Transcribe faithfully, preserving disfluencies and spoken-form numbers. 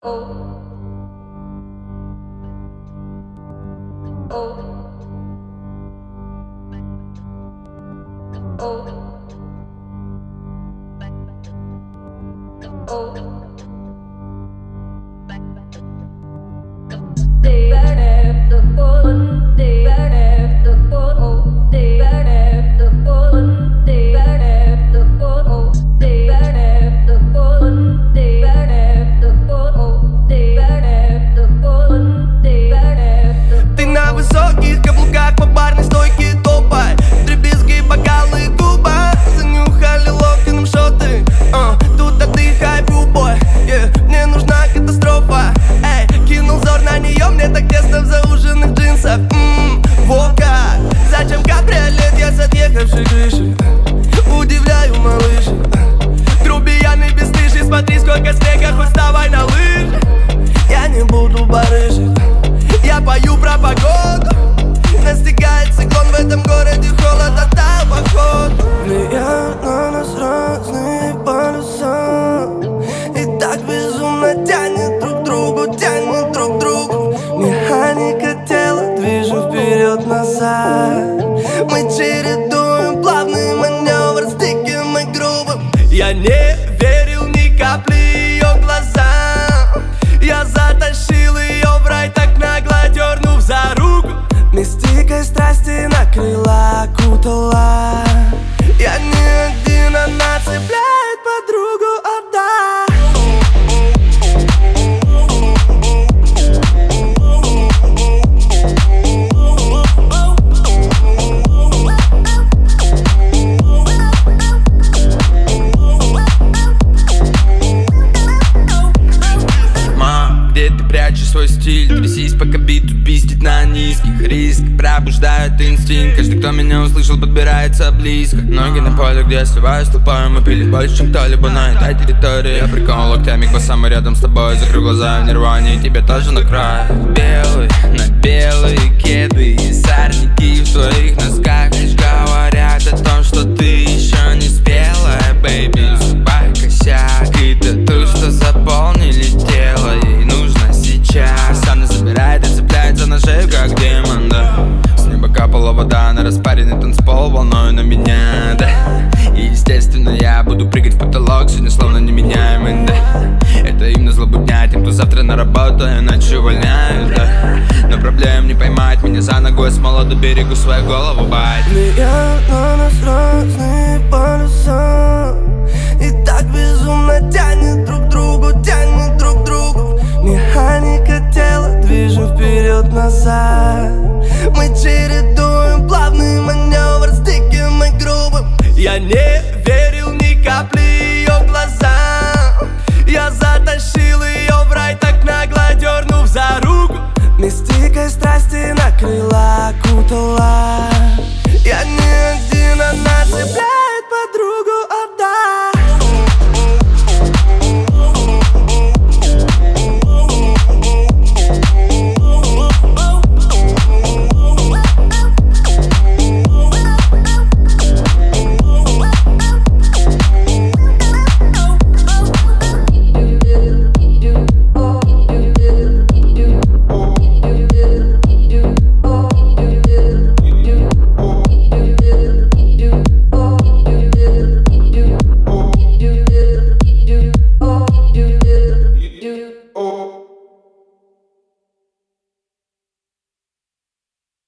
Oh. Oh. Oh. Oh. They are at the bottom, they are at the bottom, they are at the bottom, they are at the bottom, they are at the bottom, they are at the bottom, they are at the bottom, they are at the bottom. Ты на высоких каблуках по барной стойке топай, дребезги, бокалы, губа, занюхали локтяным шоты. uh, Тут отдыхай, бубой, yeah. Мне нужна катастрофа, эй, кинул взор на нее, мне так тесно в зауженных джинсах. Ммм, во как, зачем кабриолет, я с отъехавшей крыши, удивляю малыши. Грубияны бесстыжие, смотри, сколько снега, хоть вставай на лыжи. Я не буду барыжить, я пою про погоду. Настигает циклон, в этом городе холод, а там походу. Влияют на нас разные полюса, и так безумно тянет друг к другу, тянет друг к другу. Механика тела, движем вперед-назад. Мы чередуем плавный маневр с диким и грубым. Я не верил ни капли ее глазам, я затащил ее в рай, так нагло дернув за руку. Мистикой страсти накрыла, окутала. Я не один, она цепляет подругу, о да. Свой стиль, трясись, пока бит пиздит на низких. Риск пробуждает инстинкт. Каждый, кто меня услышал, подбирается близко. Ноги на поле, где я сливаюсь толпой. Мы пили больше, чем кто-либо на этой территории. Я прикол локтями к басам и рядом с тобой. Закрыл глаза в нирване, и тебе тоже накроет. Белый на белые кеды и сорняки в твоих носках лишь говорят о том, что ты еще не спелая, бэйби. Зубай косяк и тату, что заполнили тело. Ей нужно сейчас. Она забирает и цепляется на шею, как демон, да. С неба капала вода на распаренный танцпол, волною на меня, да. И естественно я буду прыгать в потолок, сегодня словно неменяемый, да. Это им назло будня тем, кто завтра на работу, а ночью увольняют, да. Но проблем не поймать меня за ногой, с молоду берегу свою голову бать. Влияют на нас разные полюса, и так безумно тянет друг к другу, тянет друг к другу. Механика тела, движем вперед-назад. Мы чередуем плавный маневр с диким и грубым. Я не